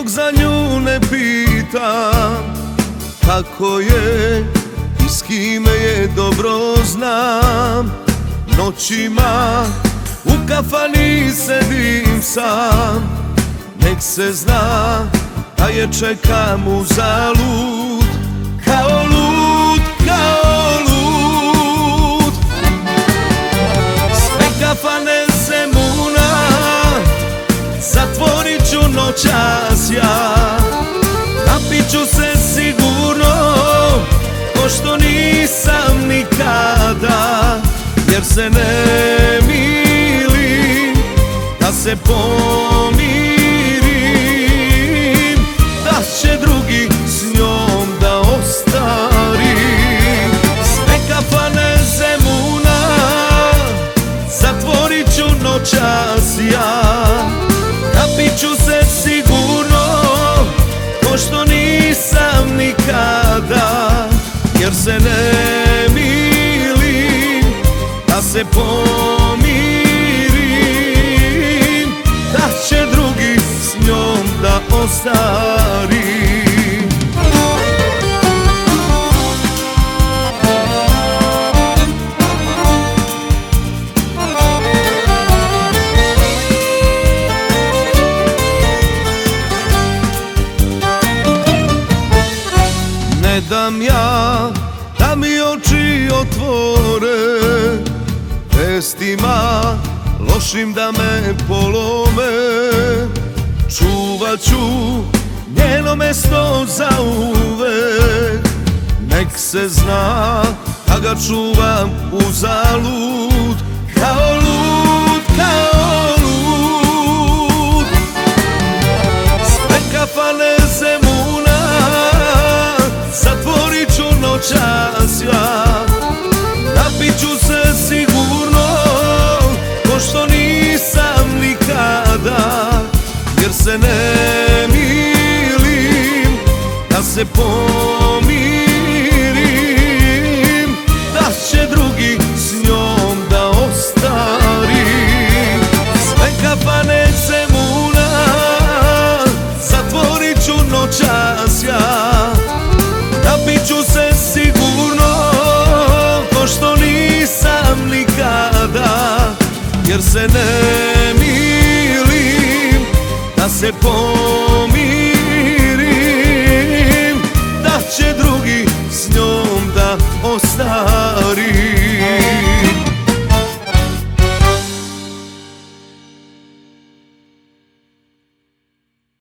dok za nju ne pitam kako je i s kime je, dobro znam. Noćima u kafani sedim sam, nek se zna da je čekam uzalud. Kao lud, kao lud, sve kafane Zemuna zatvorit ću noćas ja. Napit ću se sigurno ko što nisam nikada, jer se ne milim da se pomirim, da će drugi s njom da ostari. Sve kafane Zemuna zatvorit ću noćas ja. Napit ću se sigurno ko što nisam nikada, jer se ne milim da se pomirim, da će drugi s njom da ostari. Ne dam ja da mi oči otvore vestima lošim da me polome. Čuvat ću njeno mesto zauvek, nek se zna da ga čuvam uzalud. Kao lud, kao lud, sve kafane Zemuna zatvorit ću noćas ja. Napit ću se sigurno ko što nisam nikada, jer se ne milim da se pomirim, da će drugi s njom da ostari. Sve kafane Zemuna zatvorit ću noćas ja. Napit ću se sigurno ko što nisam nikada, jer se ne milim da se pomirim, da će drugi s njom da ostari.